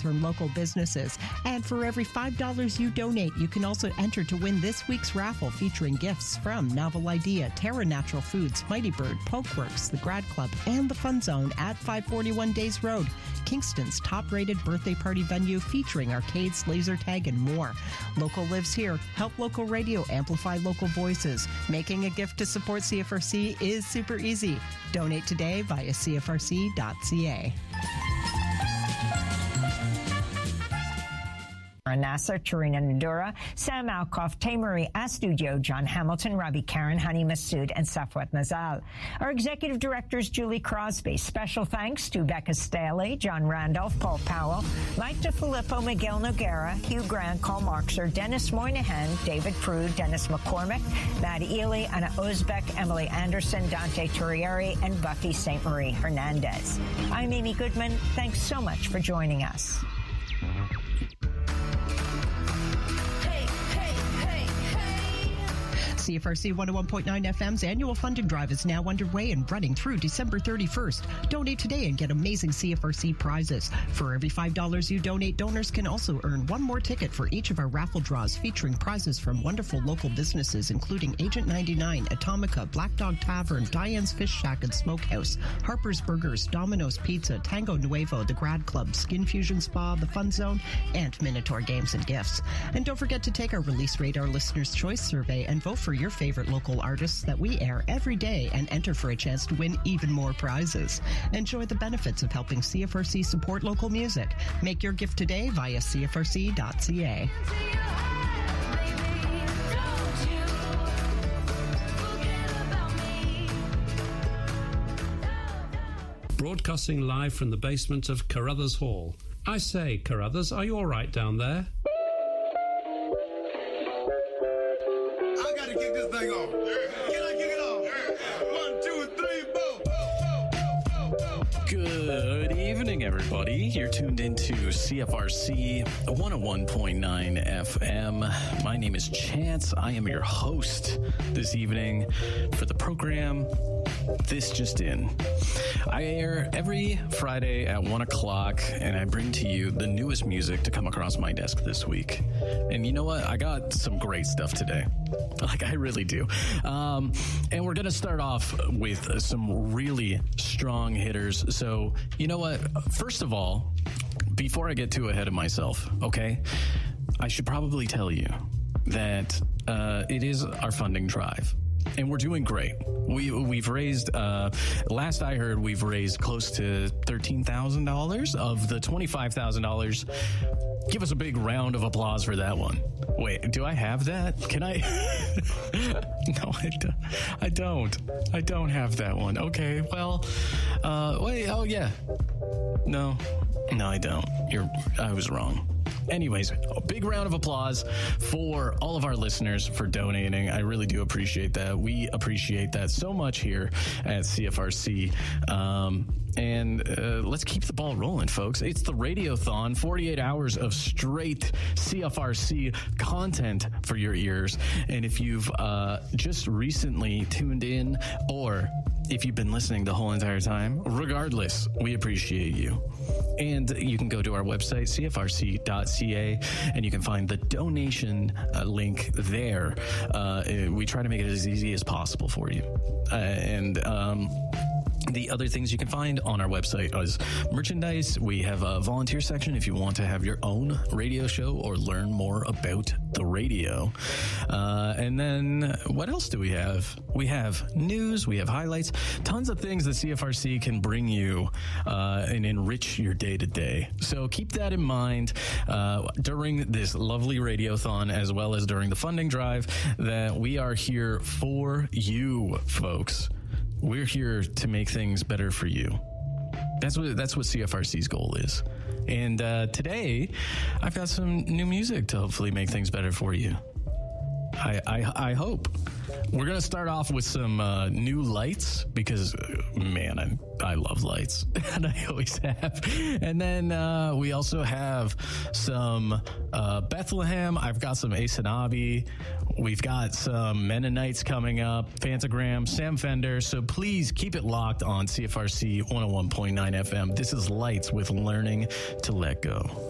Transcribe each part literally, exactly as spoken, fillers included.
from local businesses. And for every five dollars you donate, you can also enter to win this week's raffle featuring gifts from Novel Idea, Terra Natural Foods, Mighty Bird, Pokeworks, the Grad Club, and the Fun Zone at five forty-one Days Road, Kingston's top-rated birthday party venue featuring arcades, laser tag, and more. Local lives here. Help local radio amplify local voices. Making a gift to support C F R C is super easy. Donate today via c f r c dot c a. Nasser, Tarina Nadura, Sam Alkoff, Taymarie Astudio, John Hamilton, Ravi Karen, Hani Masood, and Safwat Nazal. Our executive directors, Julie Crosby. Special thanks to Becca Staley, John Randolph, Paul Powell, Mike DeFilippo, Miguel Noguera, Hugh Grant, Carl Marxer, Dennis Moynihan, David Prude, Dennis McCormick, Matt Ely, Anna Uzbek, Emily Anderson, Dante Turieri, and Buffy Saint Marie Hernandez. I'm Amy Goodman. Thanks so much for joining us. C F R C one oh one point nine F M's annual funding drive is now underway and running through December thirty-first. Donate today and get amazing C F R C prizes. For every five dollars you donate, donors can also earn one more ticket for each of our raffle draws featuring prizes from wonderful local businesses including Agent ninety-nine, Atomica, Black Dog Tavern, Diane's Fish Shack and Smokehouse, Harper's Burgers, Domino's Pizza, Tango Nuevo, the Grad Club, Skin Fusion Spa, the Fun Zone, and Minotaur Games and Gifts. And don't forget to take our Release Radar Listener's Choice Survey and vote for your favorite local artists that we air every day and enter for a chance to win even more prizes. Enjoy the benefits of helping C F R C support local music. Make your gift today via c f r c dot c a. Broadcasting live from the basement of Carruthers Hall. I say, Carruthers, are you all right down there? Good evening, everybody. You're tuned into C F R C one oh one point nine F M. My name is Chance. I am your host this evening for the program This Just In. I air every Friday at one o'clock, and I bring to you the newest music to come across my desk this week. And you know what? I got some great stuff today. Like, I really do. Um, and we're going to start off with some really strong hitters. So, you know what? First of all, before I get too ahead of myself, okay, I should probably tell you that uh, it is our funding drive. And we're doing great. We, we've raised, uh, last I heard, we've raised close to thirteen thousand dollars of the twenty-five thousand dollars. Give us a big round of applause for that one. Wait, do I have that? Can I? No, I don't. I don't. I don't have that one. Okay, well, uh, wait, oh yeah. No, no, I don't. You're, I was wrong. Anyways, a big round of applause for all of our listeners for donating. I really do appreciate that. We appreciate that so much here at C F R C. Um, and uh, let's keep the ball rolling, folks. It's the Radiothon, forty-eight hours of straight C F R C content for your ears. And if you've uh, just recently tuned in, or if you've been listening the whole entire time, regardless, we appreciate you. And you can go to our website, c f r c dot c a, and you can find the donation uh, link there. Uh, we try to make it as easy as possible for you. Uh, and um, the other things you can find on our website is merchandise. We have a volunteer section if you want to have your own radio show or learn more about the radio. Uh, and then what else do we have? We have news, we have highlights, tons of things that C F R C can bring you uh, and enrich your day to day. So keep that in mind uh, during this lovely Radiothon, as well as during the funding drive, that we are here for you, folks. We're here to make things better for you. That's what that's what C F R C's goal is. And uh, today, I've got some new music to hopefully make things better for you. I, I, I hope. We're going to start off with some uh, new lights because, uh, man, I, I love lights, and I always have. And then uh, we also have some uh, Bethlehem. I've got some Asanabi. We've got some Mennonites coming up, Fantagram, Sam Fender. So please keep it locked on C F R C one oh one point nine F M. This is Lights with Learning to Let Go.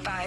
vibe.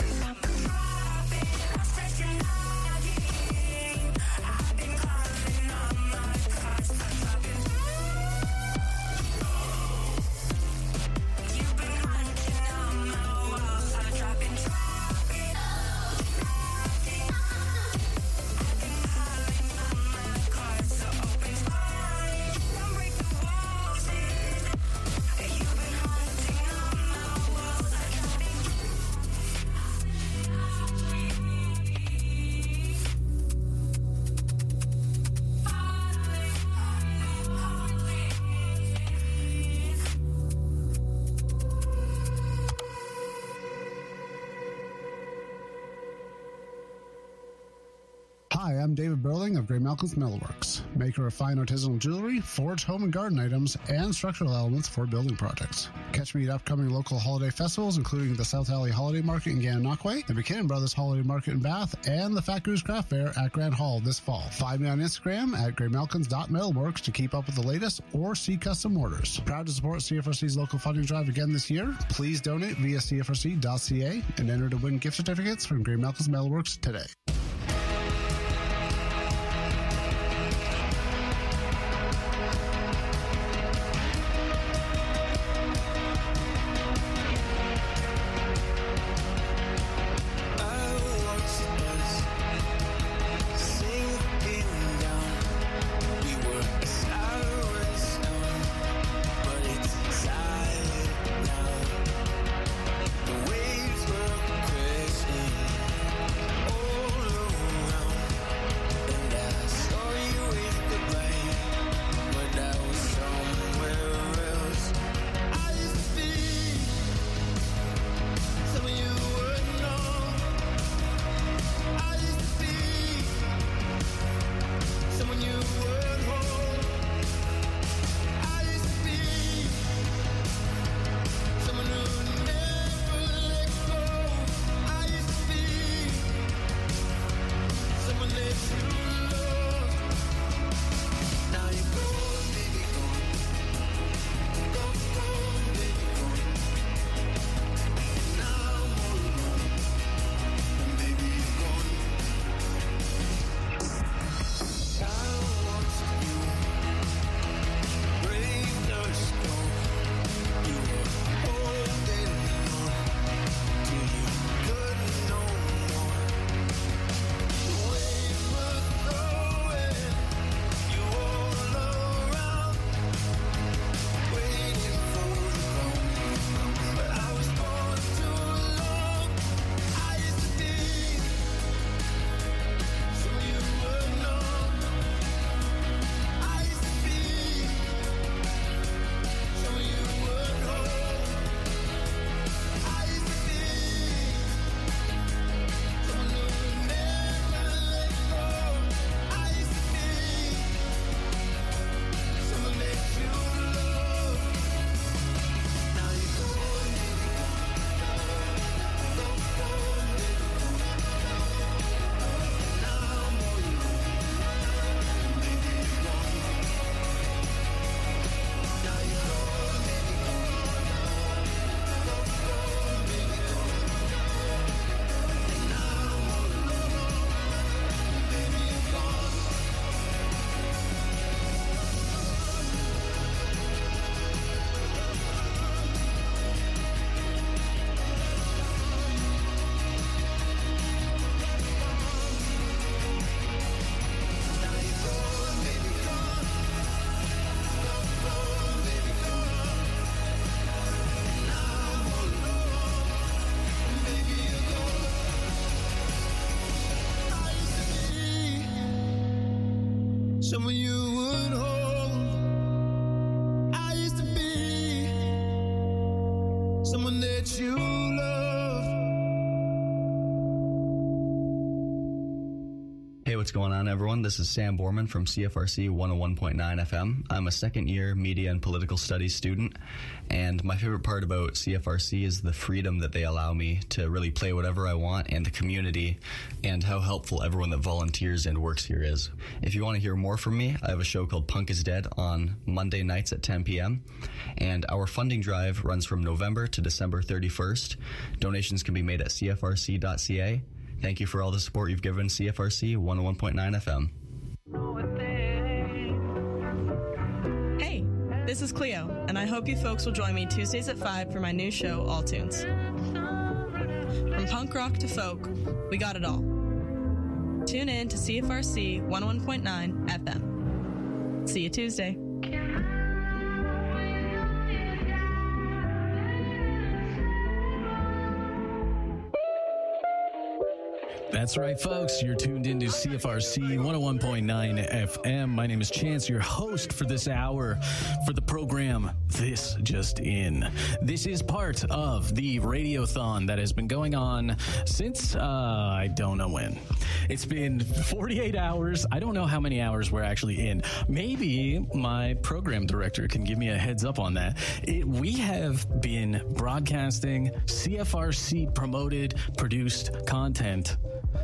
Hi, I'm David Burling of Gray Malcolm's Metalworks, maker of fine artisanal jewelry, forged home and garden items, and structural elements for building projects. Catch me at upcoming local holiday festivals, including the South Alley Holiday Market in Gananoque, the McKinnon Brothers Holiday Market in Bath, and the Fat Goose Craft Fair at Grand Hall this fall. Find me on Instagram at gray malkins dot metalworks to keep up with the latest or see custom orders. Proud to support C F R C's local funding drive again this year. Please donate via C F R C dot C A and enter to win gift certificates from Gray Malcolm's Metalworks today. Waves were crashing. Hey, what's going on, everyone? This is Sam Borman from C F R C one oh one point nine F M. I'm a second-year media and political studies student, and my favorite part about C F R C is the freedom that they allow me to really play whatever I want, and the community, and how helpful everyone that volunteers and works here is. If you want to hear more from me, I have a show called Punk is Dead on Monday nights at ten p.m., and our funding drive runs from November to December thirty-first. Donations can be made at c f r c dot c a. Thank you for all the support you've given C F R C one oh one point nine F M. Hey, this is Cleo, and I hope you folks will join me Tuesdays at five for my new show, All Tunes. From punk rock to folk, we got it all. Tune in to C F R C one oh one point nine F M. See you Tuesday. That's right, folks. You're tuned into C F R C one oh one point nine F M. My name is Chance, your host for this hour for the program This Just In. This is part of the Radiothon that has been going on since, uh, I don't know when. It's been forty-eight hours. I don't know how many hours we're actually in. Maybe my program director can give me a heads up on that. It, we have been broadcasting C F R C promoted, produced content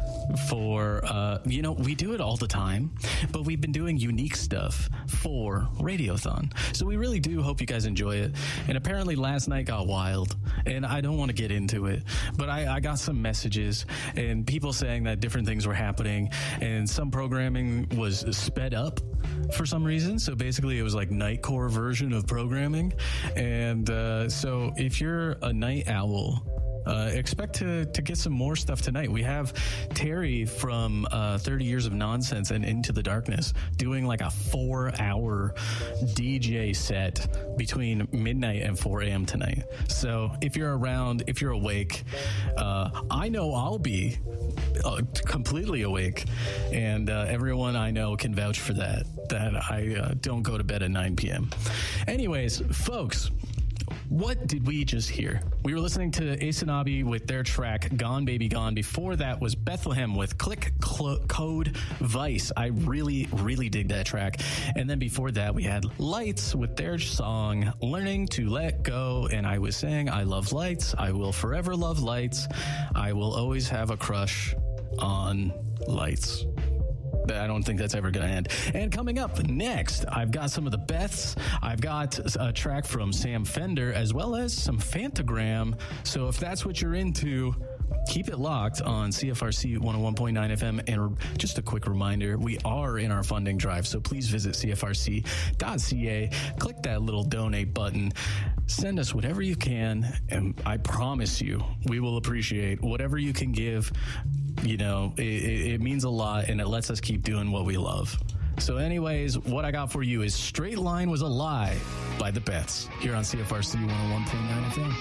for, uh, you know, we do it all the time, but we've been doing unique stuff for Radiothon. So we really do hope you guys enjoy it. And apparently last night got wild, and I don't want to get into it, but I, I got some messages and people saying that different things were happening, and some programming was sped up for some reason. So basically it was like Nightcore version of programming. And uh, so if you're a night owl, Uh, expect to, to get some more stuff tonight. We have Terry from uh, thirty Years of Nonsense and Into the Darkness doing like a four hour D J set between midnight and four a.m. tonight. So if you're around, if you're awake, uh, I know I'll be uh, completely awake, and uh, everyone I know can vouch for that, that I uh, don't go to bed at nine p.m. Anyways, folks, what did we just hear? We were listening to Asonabi with their track Gone Baby Gone. Before that was Bethlehem with Click Cl- Code Vice. I really, really dig that track. And then before that we had Lights with their song Learning to Let Go. And I was saying, I love lights. I will forever love lights. I will always have a crush on lights. I don't think that's ever going to end. And coming up next, I've got some of the Beths. I've got a track from Sam Fender, as well as some Fantagram. So if that's what you're into, keep it locked on C F R C one oh one point nine F M. And just a quick reminder, we are in our funding drive, so please visit c f r c dot c a, click that little donate button, send us whatever you can, and I promise you, we will appreciate whatever you can give. You know, it, it means a lot, and it lets us keep doing what we love. So anyways, what I got for you is Straight Line Was a Lie by the Beths here on C F R C one oh one point nine F M.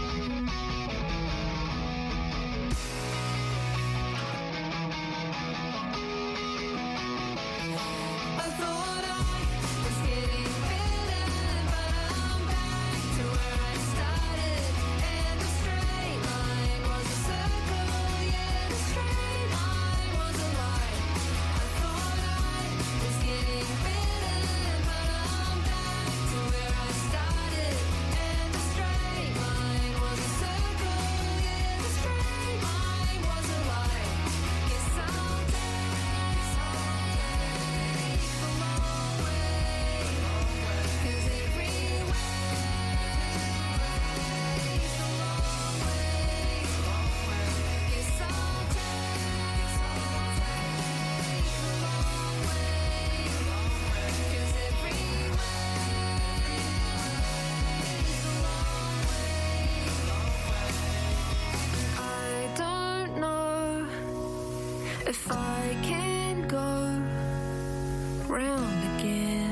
If I can go round again.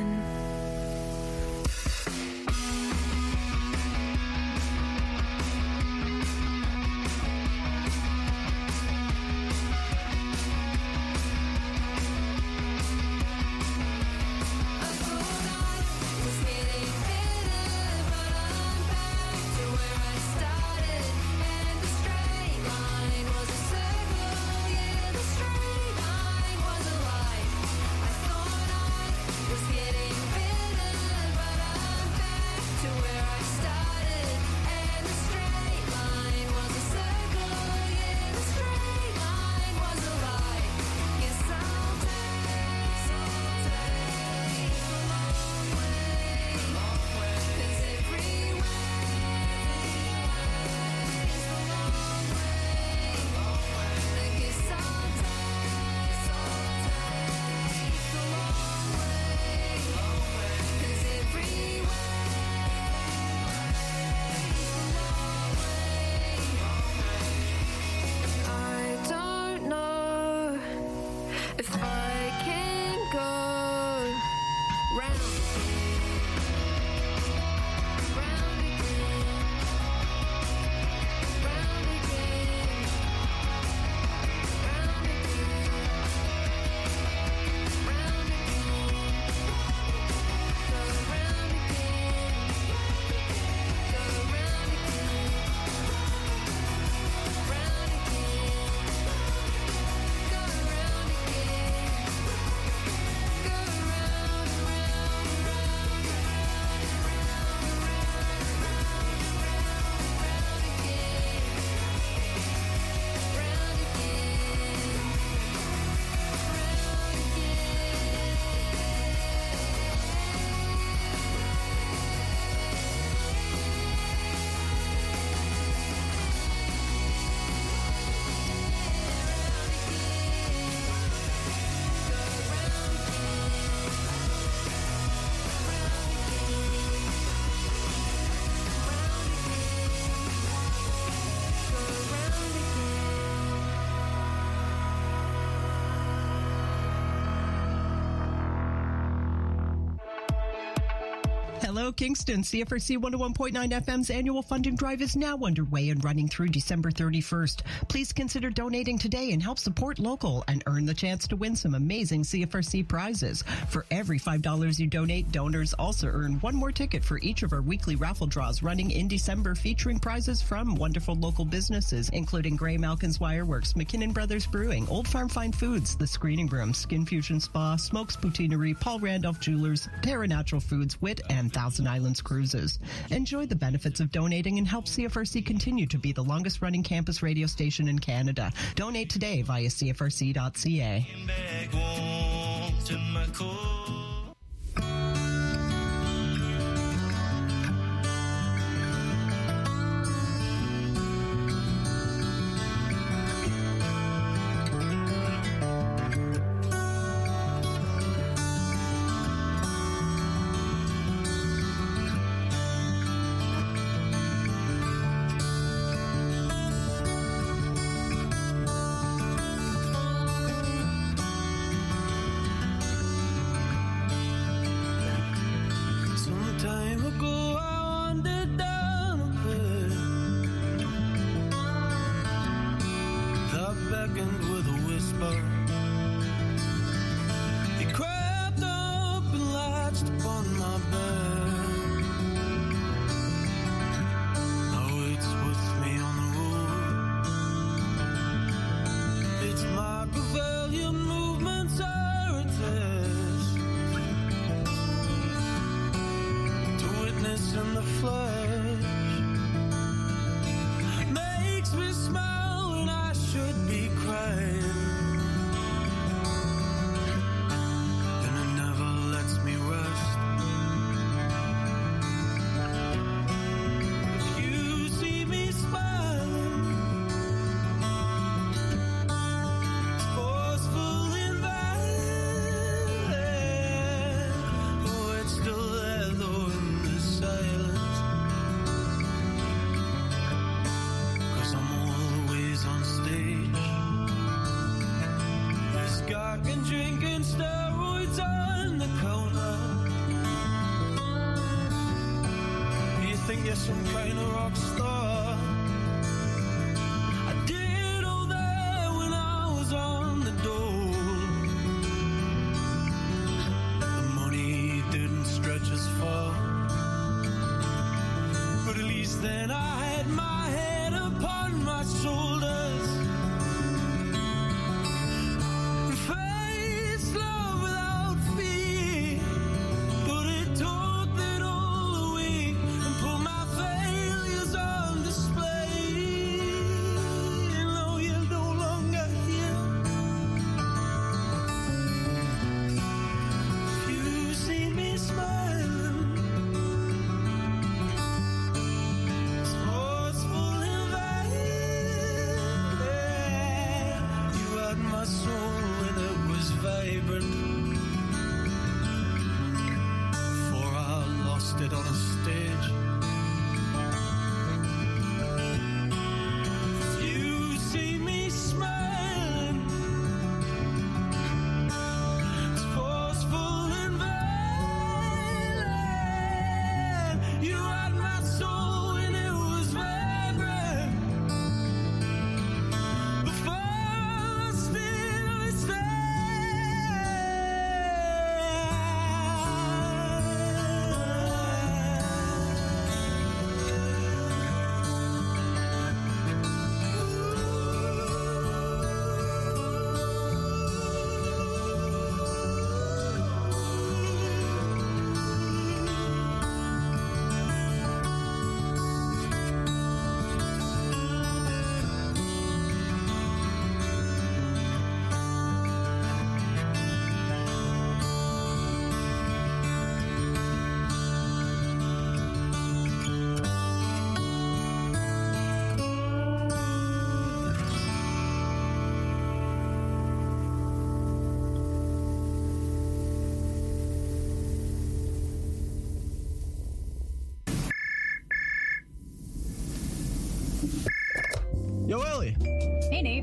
Was a circle, yeah, the straight line was If I can go round round again, round again, round again, round again, go round again, go round again, round again, go round again, go round, round, round, round, round again, round again, round Hello, Kingston. C F R C one oh one point nine F M's annual funding drive is now underway and running through December thirty-first. Please consider donating today and help support local and earn the chance to win some amazing C F R C prizes. For every five dollars you donate, donors also earn one more ticket for each of our weekly raffle draws running in December, featuring prizes from wonderful local businesses, including Gray Malkin's Wireworks, McKinnon Brothers Brewing, Old Farm Fine Foods, The Screening Room, Skin Fusion Spa, Smokes Poutineery, Paul Randolph Jewelers, Terra Natural Foods, Wit, and Thousand Islands Cruises. Enjoy the benefits of donating and help C F R C continue to be the longest running campus radio station in Canada. Donate today via C F R C dot C A. Some time ago I wandered down a path that beckoned with a whisper. He crept up and latched upon my bed. Now it's with me on the road. Its Machiavellian movements are a test to witness in the flesh. Makes me smile when I should be crying, and it never lets me rest. If you see me smiling, it's forceful and violent. Oh, it's still there though in the silence, 'cause I'm always on stage. This guy can drink and steroids on the counter. You think you're some kind of rock star? I did all that when I was on the dole. The money didn't stretch as far, but at least then I had my head upon my shoulders. Face love without fear, but it took that all away and put my failures on display. No, you're no longer here. If you see me smiling, it's forceful and violent. You had my soul and it was vibrant, before I lost it on a stage. If you see me smiling,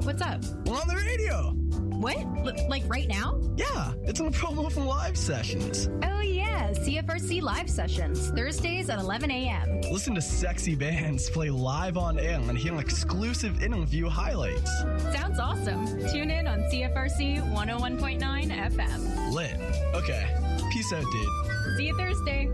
what's up? We're on the radio. What? L- like right now? Yeah, it's in the promo from Live Sessions. Oh, yeah, C F R C Live Sessions, Thursdays at eleven a.m. Listen to sexy bands play live on air and hear exclusive interview highlights. Sounds awesome. Tune in on C F R C one oh one point nine F M. Lit. Okay. Peace out, dude. See you Thursday.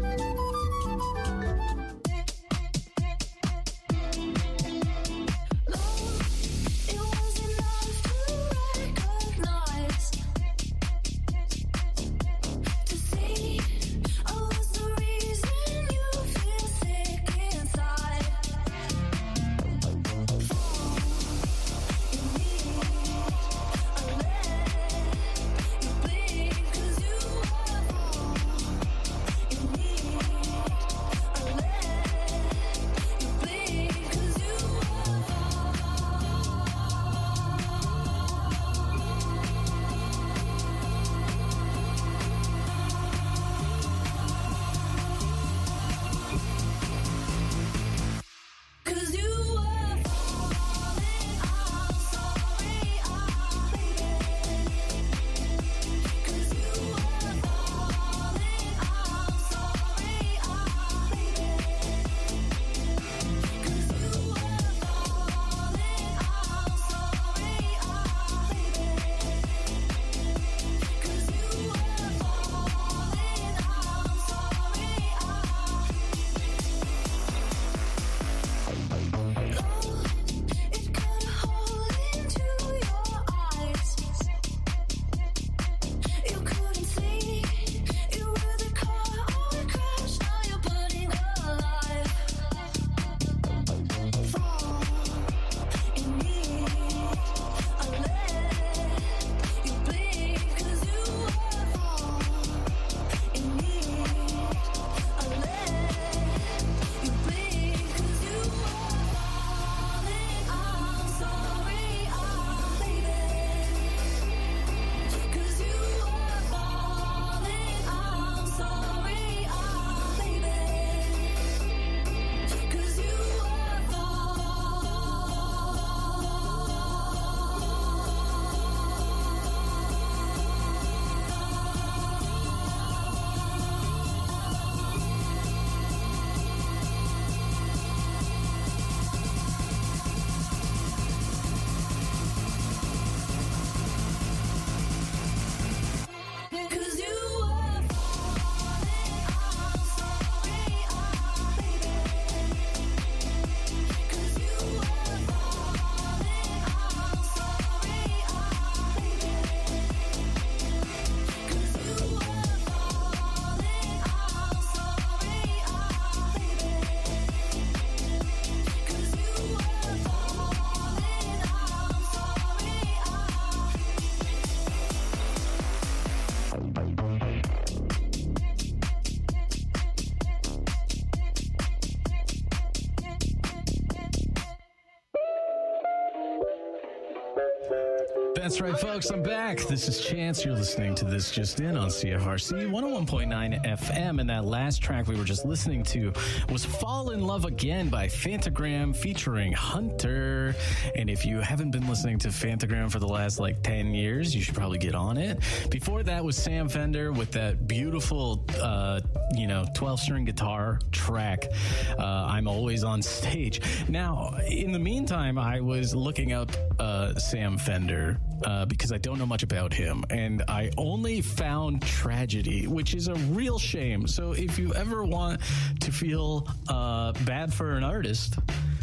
That's right, folks. I'm back. This is Chance. You're listening to This Just In on C F R C one oh one point nine F M. And that last track we were just listening to was Fall in Love Again by Phantogram featuring Hunter. And if you haven't been listening to Phantogram for the last like ten years, you should probably get on it. Before that was Sam Fender with that beautiful, uh, you know, twelve string guitar track, uh, I'm Always on Stage. Now, in the meantime, I was looking up uh, Sam Fender. Uh, because I don't know much about him, and I only found Tragedy, which is a real shame. So if you ever want to feel uh, bad for an artist,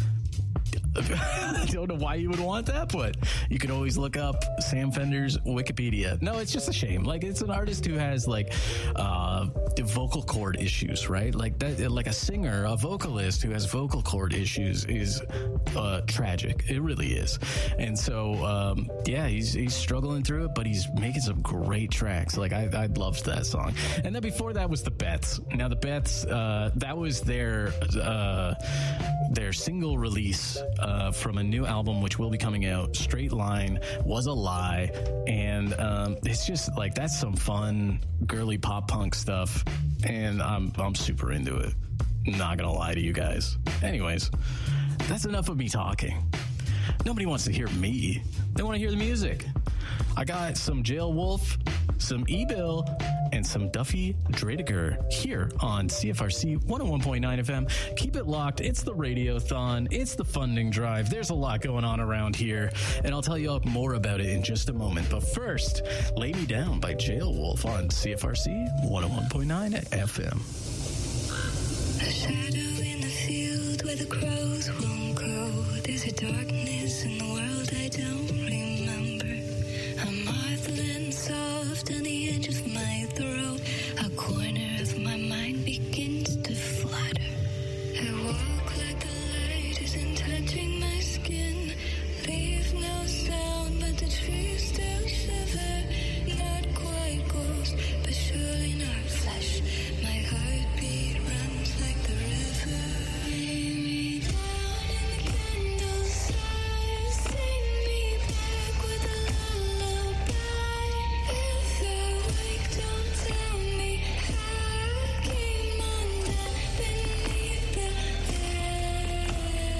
I don't know why you would want that, but you could always look up Sam Fender's Wikipedia. No, it's just a shame. Like, it's an artist who has like uh, vocal cord issues, right? Like that, like a singer, a vocalist who has vocal cord issues is uh, tragic. It really is. And so, um, yeah, he's he's struggling through it, but he's making some great tracks. Like I, I loved that song. And then before that was the Beths. Now the Beths, uh, that was their uh, their single release. Uh, from a new album which will be coming out. Straight Line, Was a Lie, and um, it's just like, that's some fun girly pop punk stuff, and I'm I'm super into it. Not gonna lie to you guys. Anyways, that's enough of me talking. Nobody wants to hear me. They want to hear the music. I got some Jail Wolf, some E-Bill, and some Duffy Dradeger here on C F R C one oh one point nine F M. Keep it locked. It's the Radiothon. It's the funding drive. There's a lot going on around here, and I'll tell you more about it in just a moment. But first, Lay Me Down by Jail Wolf on C F R C one oh one point nine F M. A shadow in the field where the crows won't grow. There's a darkness in the world I don't remember. I'm marveling soft on the edge of my throat. A corner of my mind begins to flutter. I walk like the light isn't touching my skin. Leave no sound, but the trees still shiver. Not quite ghost, but surely not flesh. My heartbeat runs like the river. Lay me down in the candle side. Sing me back with a lullaby. If I wake, don't tell me how I came undone beneath the veil.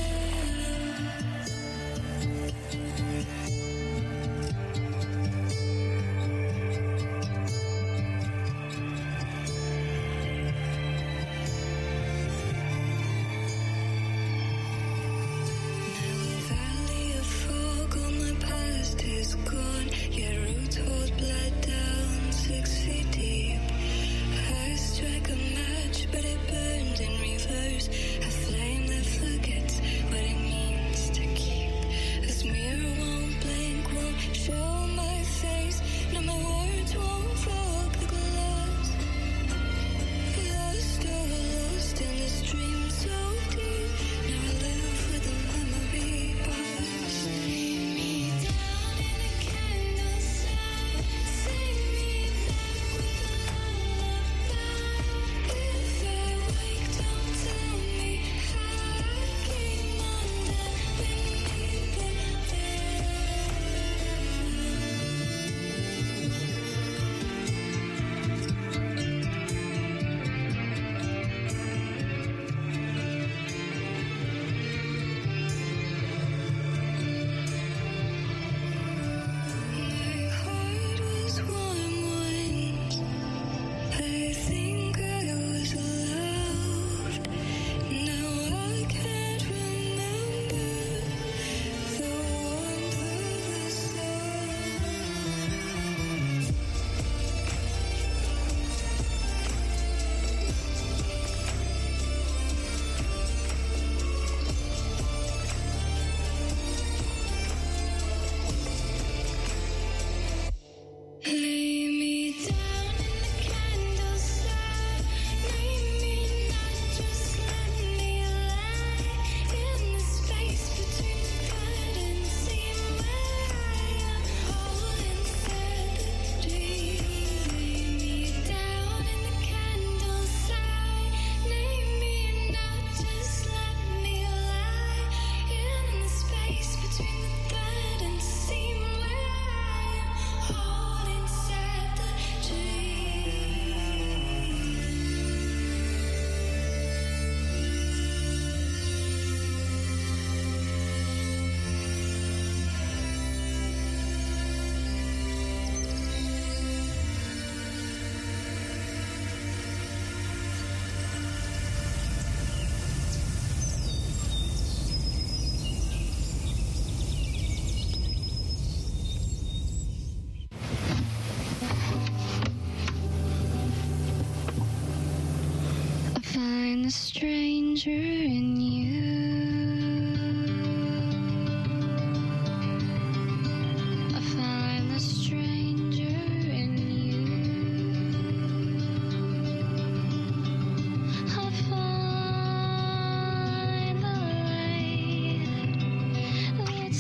Valley of fog, all my past is gone. Your roots hold blood down six feet deep. I strike a match, but it burns in reverse. A flame that forgets what it means to keep. This mirror won't blink, won't show my face. No, my words won't fog the glass. Lost, oh, lost in this dream so deep. Now I live with the memory of us. Lay me down in the candle side. Sing me back with a lullaby. If I wake, don't tell me how I came undone beneath the veil. My heart was warm once. I think I was loved. Now I can't remember the warmth of the sun. Lay me down in the candle side. Lay me not, just let me lie in the space between the curtains. See where I am, all inside the dream. Lay me down in the candle side. Lay me not, just let me lie in the space between the curtains. See where I am, all inside the I find the stranger in you. I find the stranger in you. I find the light that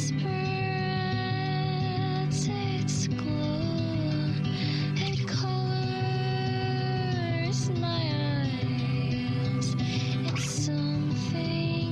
spreads its glow. It colors my eyes. It's something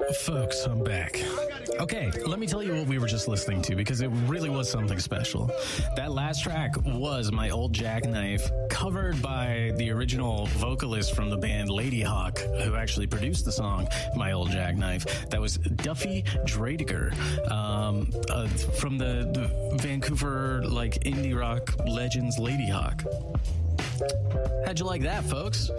Folks, I'm back. Okay, let me tell you what we were just listening to because it really was something special. That last track was My Old Jackknife, covered by the original vocalist from the band Ladyhawk, who actually produced the song My Old Jackknife. That was Duffy Draediger, um, uh, from the, the Vancouver like indie rock legends Ladyhawk. How'd you like that, folks?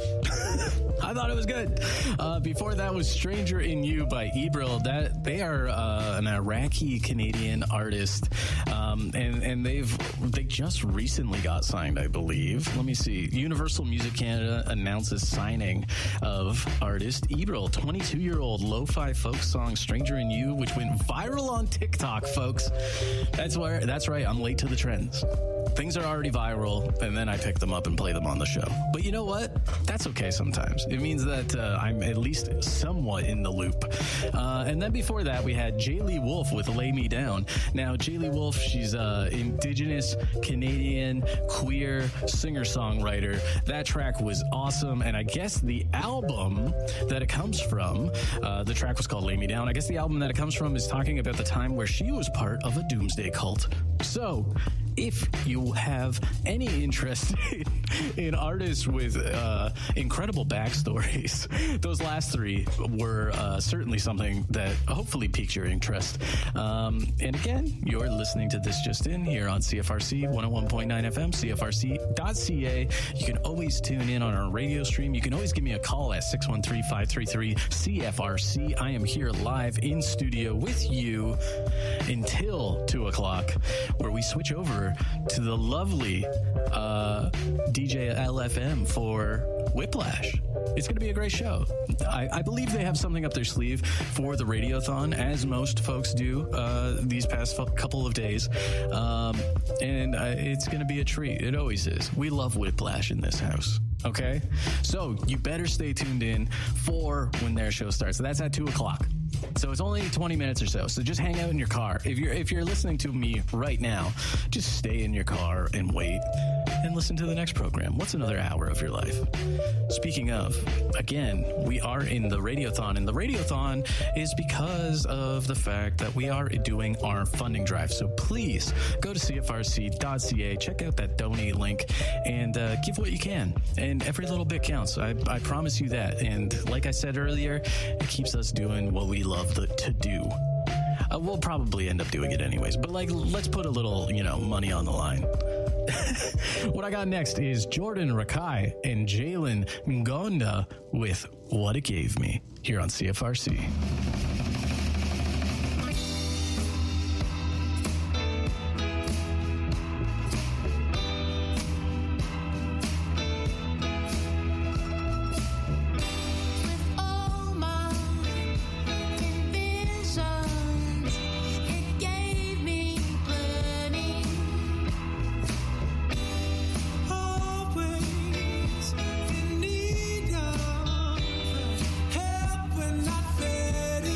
I thought it was good. Uh, before that was Stranger in You by Ebril. That they are uh, an Iraqi Canadian artist, um, and and they've they just recently got signed, I believe. Let me see. Universal Music Canada announces signing of artist Ebril, twenty-two-year-old lo-fi folk song Stranger in You, which went viral on TikTok, folks. That's where that's right. I'm late to the trends. Things are already viral, and then I pick them up and play them on the show. But you know what? That's okay sometimes. It means that uh, I'm at least somewhat in the loop. Uh, and then before that, we had Jaylee Wolf with Lay Me Down. Now, Jaylee Wolf, she's an Indigenous, Canadian, queer singer-songwriter. That track was awesome, and I guess the album that it comes from, uh, the track was called Lay Me Down. I guess the album that it comes from is talking about the time where she was part of a doomsday cult. So, if you have any interest in, in artists with uh, incredible backstories, those last three were uh, certainly something that hopefully piqued your interest. Um, and again, you're listening to This Just In here on C F R C one oh one point nine F M, C F R C dot C A. You can always tune in on our radio stream. You can always give me a call at six one three, five three three, C F R C. I am here live in studio with you until two o'clock, where we switch over to the lovely uh, D J L F M for Whiplash. It's going to be a great show. I, I believe they have something up their sleeve for the Radiothon, as most folks do uh, these past f- couple of days. Um, and uh, it's going to be a treat. It always is. We love Whiplash in this house. Okay? So you better stay tuned in for when their show starts. So that's at two o'clock. So it's only twenty minutes or so. So just hang out in your car. If you're if you're listening to me right now, just stay in your car and wait and listen to the next program. What's another hour of your life? Speaking of, again, we are in the Radiothon, and the Radiothon is because of the fact that we are doing our funding drive. So please go to C F R C dot C A, check out that donate link, and uh, give what you can. And every little bit counts. I, I promise you that. And like I said earlier, it keeps us doing what we love the, to do. Uh, we'll probably end up doing it anyways, but like, let's put a little, you know, money on the line. What I got next is Jordan Rakai and Jalen Ngonda with What It Gave Me here on C F R C. Help when not ready.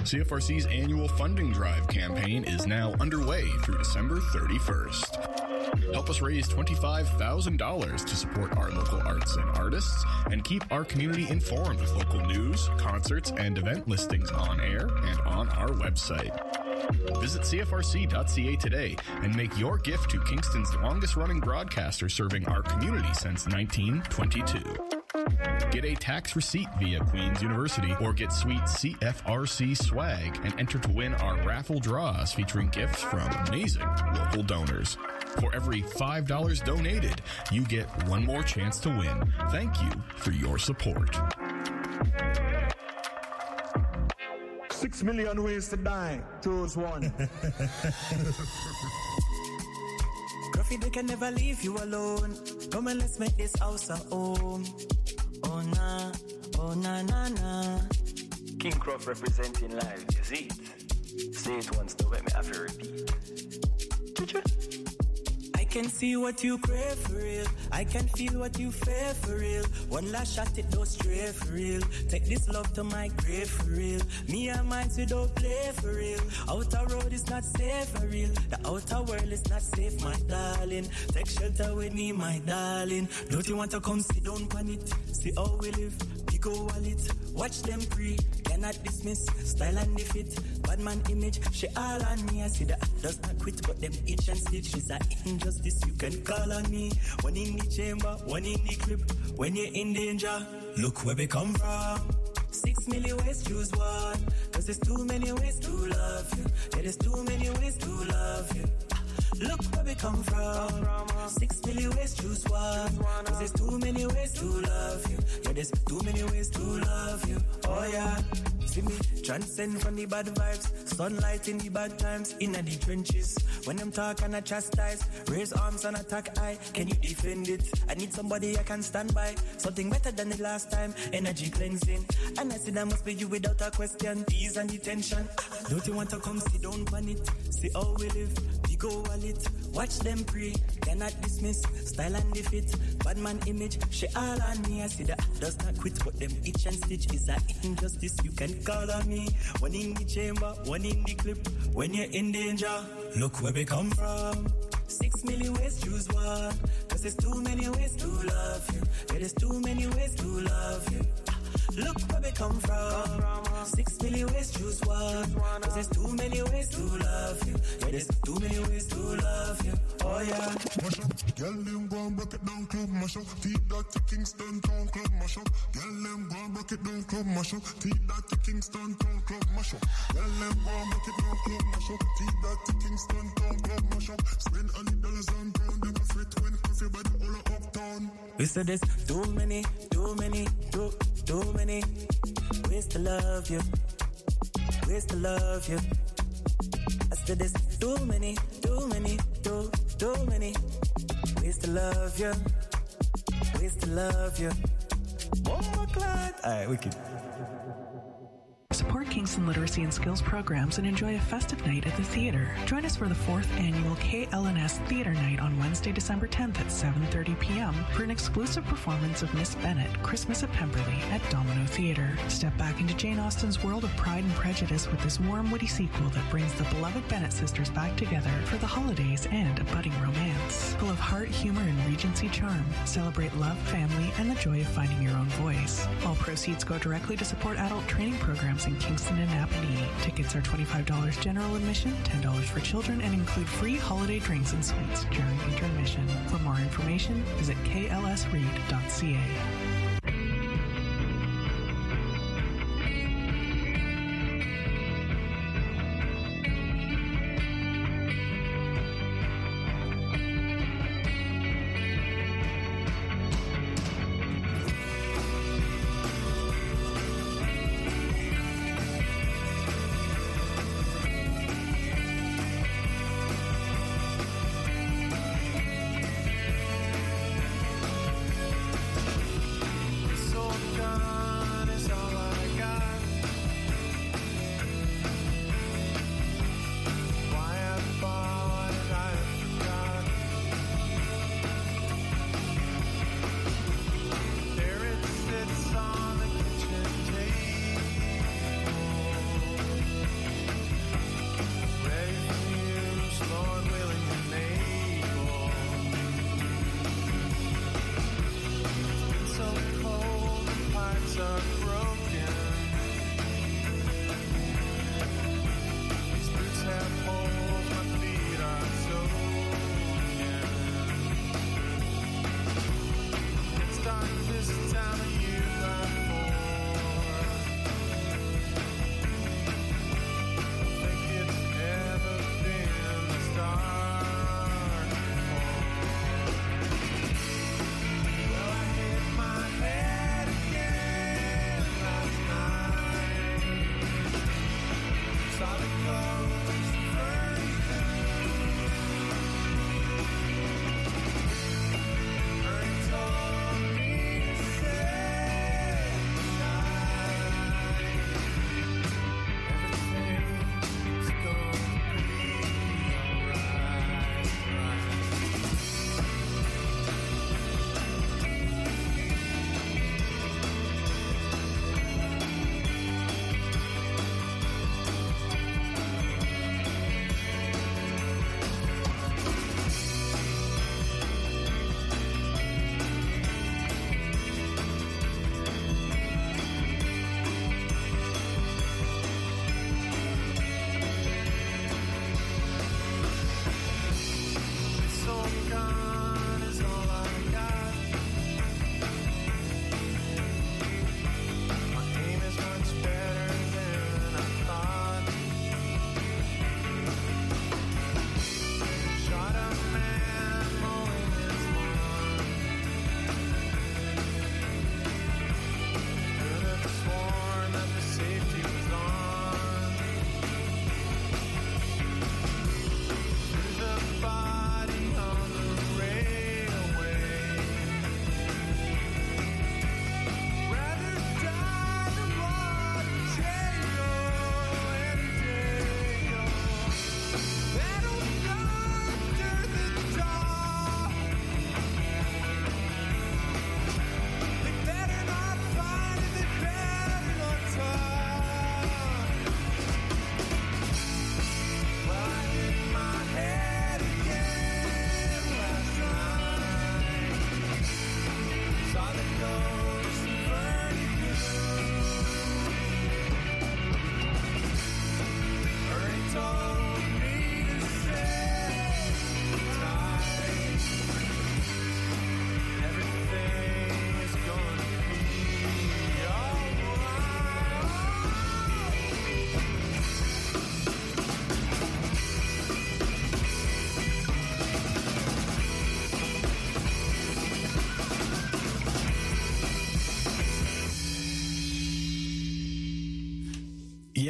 C F R C's annual funding drive campaign is now underway through December thirty-first. Help us raise twenty-five thousand dollars to support our local arts and artists and keep our community informed with local news, concerts, and event listings on air and on our website. Visit C F R C dot C A today and make your gift to Kingston's longest-running broadcaster serving our community since nineteen twenty-two. Get a tax receipt via Queen's University or get sweet C F R C swag and enter to win our raffle draws featuring gifts from amazing local donors. For every five dollars donated, you get one more chance to win. Thank you for your support. Six million ways to die. Choose one. Gruffy, they can never leave you alone. Come and let's make this house a home. Oh na, oh na na na. King Croft representing live, is it? Say it once, don't let me have to repeat. I can see what you crave for real. I can feel what you fear for real. One last shot, it don't stray for real. Take this love to my grave for real. Me and mine, we don't play for real. Outer road is not safe for real. The outer world is not safe, my darling. Take shelter with me, my darling. Don't you want to come sit down on it? See how we live, big ol' wallet. Watch them pre, cannot dismiss. Style and the fit, bad man image. She all on me, I see the does not quit. But them itch and stitch is an injustice. You can call on me. One in the chamber, one in the clip. When you're in danger, look where we come from. Six million ways, choose one. Cause there's too many ways to love you. Yeah, there's too many ways to love you. Look where we come from. Six million ways, choose one. Cause there's too many ways to love you. Yeah, there's too many ways to love you. Oh yeah. See me transcend from the bad vibes. Sunlight in the bad times. In the trenches. When them talk and I chastise. Raise arms and attack I. Can you defend it? I need somebody I can stand by. Something better than the last time. Energy cleansing. And I see that must be you without a question. Ease and detention. Don't you want to come sit down on it? See how we live. Go wallet, watch them pray, cannot dismiss, style and the fit, bad man image, she all on me, I see that does not quit, but them itch and stitch is an injustice, you can call on me, one in the chamber, one in the clip, when you're in danger, look where we come from, six million ways, choose one, cause there's too many ways to love you, yeah, there's too many ways to love you. Look where we come from. Six million ways, choose one. Cause there's too many ways to love you. Yeah, there's too many ways to love you. Oh yeah. Mash up, girl, them go and break it down, club mash up. Teeth that to Kingston Town, club mash up. Girl, them go and break it down, club mash up. Teeth that to Kingston Town, club mash up. Girl, them go and break it down, club mash up. Teeth that to Kingston Town, club mash up. Spend all the dollars on pound, them a fret when coffee by the whole uptown. We said there's too many, too many, too, too many ways to love you, ways to love you. I said there's too many, too many, too, too many ways to love you, ways to love you. One more clap. Alright, wicked. Support Kingston Literacy and Skills programs and enjoy a festive night at the theater. Join us for the fourth annual K L N S Theater Night on Wednesday, December tenth at seven thirty p.m. for an exclusive performance of Miss Bennet, Christmas at Pemberley at Domino Theater. Step back into Jane Austen's world of Pride and Prejudice with this warm, witty sequel that brings the beloved Bennet sisters back together for the holidays and a budding romance. Full of heart, humor, and Regency charm, celebrate love, family, and the joy of finding your own voice. All proceeds go directly to support adult training programs in Kingston and Napanee. Tickets are twenty-five dollars general admission, ten dollars for children, and include free holiday drinks and sweets during intermission. For more information, visit k l s read dot c a.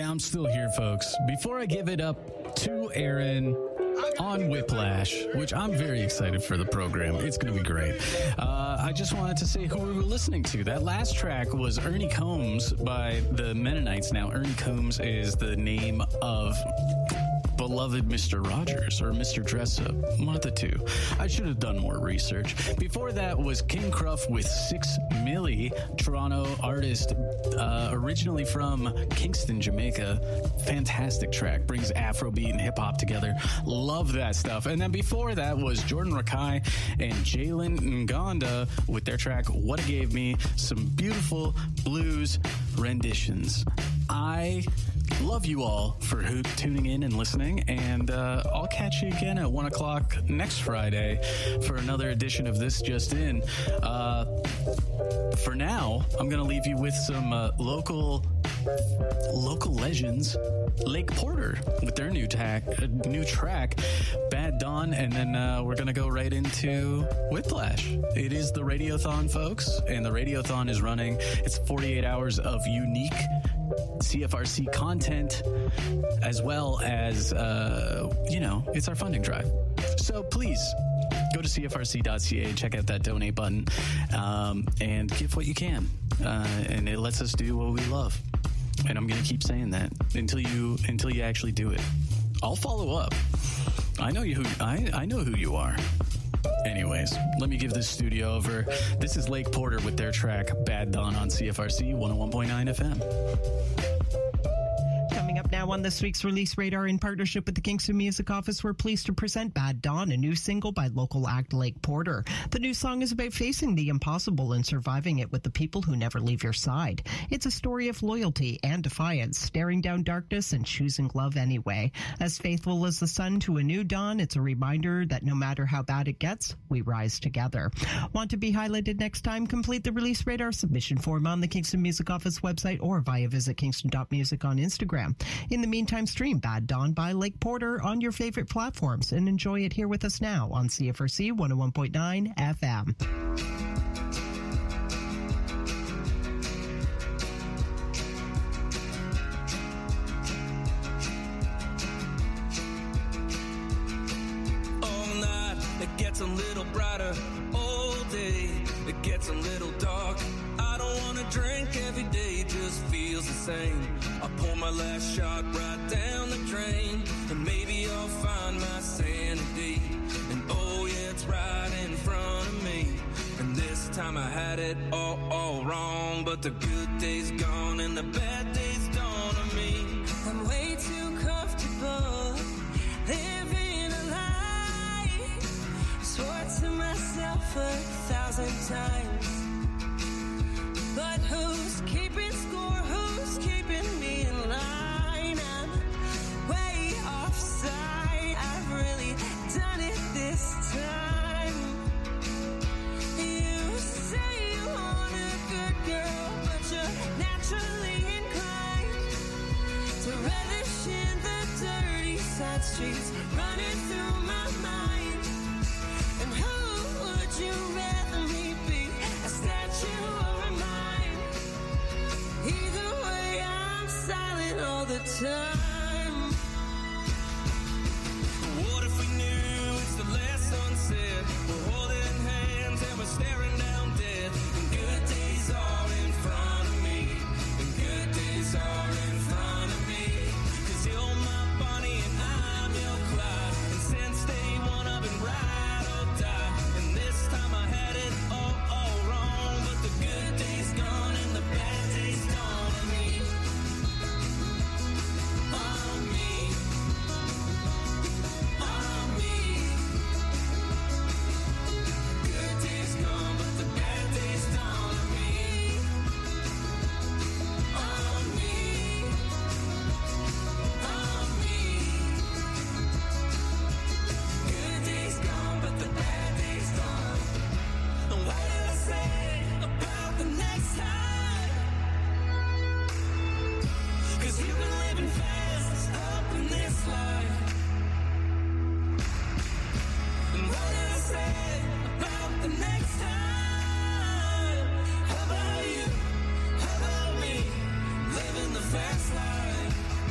Yeah, I'm still here, folks. Before I give it up to Aaron on Whiplash, which I'm very excited for the program. It's going to be great. Uh, I just wanted to say who we were listening to. That last track was Ernie Combs by the Mennonites. Now, Ernie Combs is the name of beloved Mister Rogers or Mister Dressup, one of the two. I should have done more research. Before that was King Cruff with Six Milli, Toronto artist, uh, originally from Kingston, Jamaica. Fantastic track, brings Afrobeat and hip hop together. Love that stuff. And then before that was Jordan Rakai and Jalen Ngonda with their track What It Gave Me. Some beautiful blues renditions. I love you all for who, tuning in and listening, and uh, I'll catch you again at one o'clock next Friday for another edition of This Just In. Uh, for now, I'm going to leave you with some uh, local local legends, Lake Porter, with their new, tack, uh, new track, Bad Dawn, and then uh, we're going to go right into Whiplash. It is the Radiothon, folks, and the Radiothon is running. It's forty-eight hours of unique C F R C content, as well as, uh, you know, it's our funding drive. So please go to C F R C dot C A, check out that donate button, um, and give what you can. Uh, and it lets us do what we love. And I'm going to keep saying that until you until you actually do it. I'll follow up. I know you. Who, I, I know who you are. Anyways, let me give this studio over. This is Lake Porter with their track Bad Dawn on C F R C one oh one point nine F M. Coming up now on this week's Release Radar, in partnership with the Kingston Music Office, we're pleased to present Bad Dawn, a new single by local act Lake Porter. The new song is about facing the impossible and surviving it with the people who never leave your side. It's a story of loyalty and defiance, staring down darkness and choosing love anyway. As faithful as the sun to a new dawn, it's a reminder that no matter how bad it gets, we rise together. Want to be highlighted next time? Complete the Release Radar submission form on the Kingston Music Office website or via visit kingston dot music on Instagram. In the meantime, stream Bad Dawn by Lake Porter on your favorite platforms and enjoy it here with us now on C F R C one oh one point nine F M. All night, it gets a little brighter. All day, it gets a little dark. I don't want to drink every day, just feels the same. I pour my last shot right down the drain, and maybe I'll find my sanity. And oh yeah, it's right in front of me. And this time I had it all, all wrong, but the good days gone and the bad days dawn on me. I'm way too comfortable living a lie. Swore to myself a thousand times. But who's keeping score? Who's keeping me in line? I'm way offside. I've really done it this time. You say you want a good girl, but you're naturally inclined to relish in the dirty side streets running through my mind. And who would you rather me be? A statue or a mime? Either way, I'm silent all the time. What if we knew it's the last sunset? We're holding hands and we're staring down dead. And good days are in front of me. And good days are in front of me. Cause you're my Bonnie and I'm your Clyde. And since day one I've been ride or die. And this time I had it all, all wrong. But the good days gone and the bad days dawn on me. On me. On me. Good days gone, but the bad days dawn on me. On me. On me. Good days gone, but the bad days dawn. And what did I say about the next time? Cause you've been living fast up in this life. And what did I say about the next time? How about you? How about me? Living the fast life.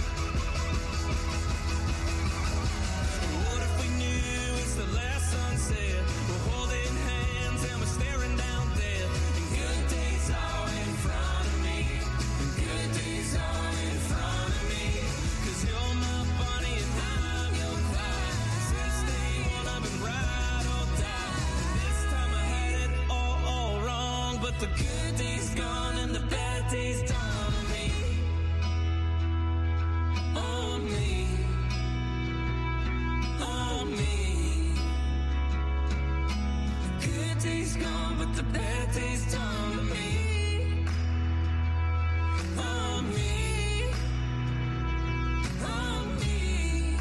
but the bad days dawn on me. On me. On me.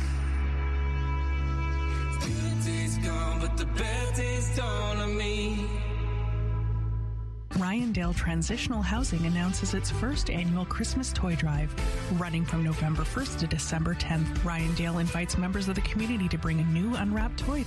Good days gone, but the bad days dawn on me. Ryandale Transitional Housing announces its first annual Christmas toy drive. Running from November first to December tenth, Ryandale invites members of the community to bring a new unwrapped toy to